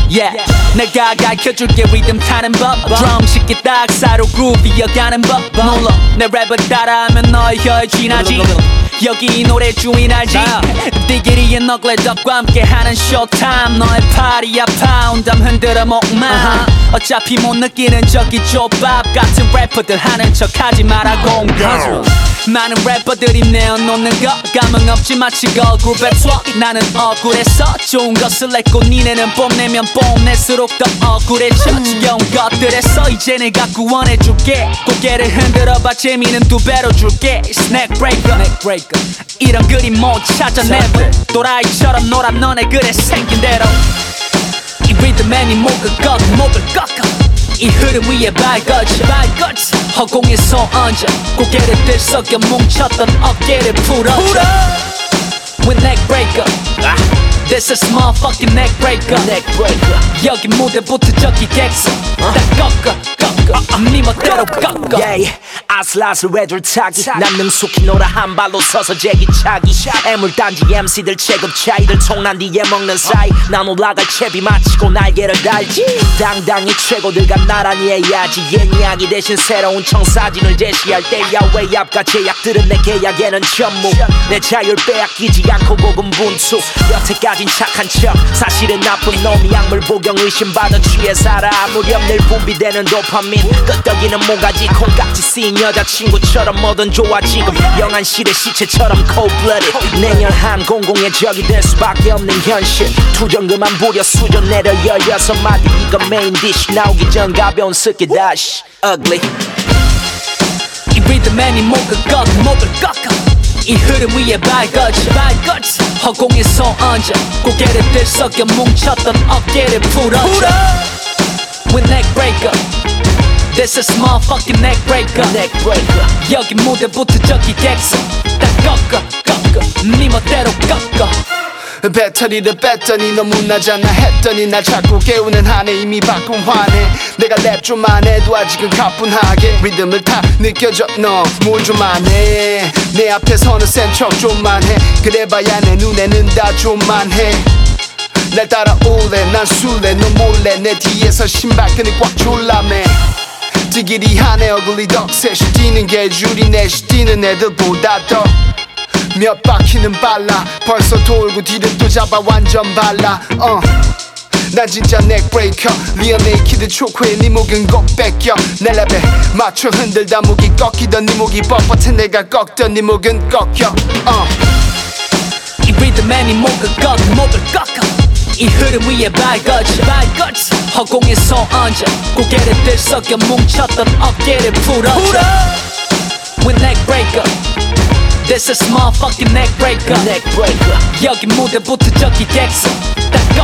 Yeah, 내가 가르쳐줄게 리듬 타는 법 드럼 쉽게 딱 사로 groove 이어가는 법 몰라 내 랩을 따라하면 너의 혀에 쥐나지 여기 이 노래 주인 알지 디기리의 너클레덕과 함께하는 쇼타임 너의 파리야 파운담 흔들어 목마 어차피 못 느끼는 저기 족밥 같은 래퍼들 하는 척하지 마라 공감 많은 래퍼들이 내어놓는 거 감흥 없지 마치 거울 뱉어 나는 억울해서 좋은 것을 냈고 니네는 뽐내면 뽐낼수록 더 억울해져 지겨운 것들에서 이제 내가 구원해줄게 고개를 흔들어봐 재미는 두 배로 줄게 Snack breaker 이런 그림 못 찾아 never 또라이처럼 놀아 너네 그래 생긴 대로 이 리듬에 네 목을 꺾어 이 흐름 위에 발걸쳐 허공에 손 얹어 고개를 들썩여 뭉쳤던 어깨를 풀어 With neck breaker This is motherfucking neck breaker 여기 무대부터 저기 객석 다 꺾어 네 멋대로 꺾어 아슬아슬 외줄타기 난 능숙히 놀아 한 발로 서서 제기차기 애물단지 MC들 체급 차이들 통난 뒤에 먹는 사이 난 올라갈 채비 마치고 날개를 달지 당당히 최고들과 나란히 해야지 옛 이야기 대신 새로운 청사진을 제시할 때야 외압과 제약들은 내 계약에는 전무 내 자율 빼앗기지 않고 고군분투 여태까진 착한 척 사실은 나쁜 놈이 약물 복용 의심받아 취해 살아 무렴 늘 분비되는 도파민 끄떡이는 모가지 콩깍지 씌인 여자친구처럼 뭐든 좋아 지금 영안실의 시체처럼 cold-blooded 내년 한 공공의 적이 될 수밖에 없는 현실 투정 그만 부려 수저 내려 16마디 이거 메인 디쉬 나오기 전 가벼운 스키 다시 ugly 이 리듬에 네 목을 꺾어 이 흐름 위에 발걸쳐 허공에 손 얹어 고개를 들썩여 뭉쳤던 어깨를 풀어 With neck breaker This is motherfucking neck breaker 여기 무대부터 저기 객석 다 꺾어 네 멋대로 꺾어 배터리를 뺐더니 너무나잖아 했더니 날 자꾸 깨우는 한해 이미 바꾼 화내 내가 랩 좀만 해도 아직은 가뿐하게 리듬을 다 느껴져 너 뭘 좀만 해내 앞에서는 센 척 좀만 해 그래봐야 내 눈에는 다 좀만 해날 따라올래 난 술래 너 몰래 내 뒤에서 신발끈을 꽉 졸라매 지기리 한해 ugly dog 셋이 뛰는 게 줄이 넷이 뛰는 애들보다 더 몇 바퀴는 빨라 벌써 돌고 뒤를 또 잡아 완전 발라 난 진짜 넥브레이커 리얼 네이키드 초코에 네 목은 꼭 뺏겨 내 랩에 맞춰 흔들다 목이 꺾이던 네 목이 뻣뻣해 내가 꺾던 네 목은 꺾여 이 리듬에 네 목을 꺾어 이 흐름 위에 발걸쳐 허공에 손 얹어 고개를 들썩여 뭉쳤던 어깨를 풀어 With neck breaker This is motherfucking neck breaker 여기 무대부터 저기 객석 다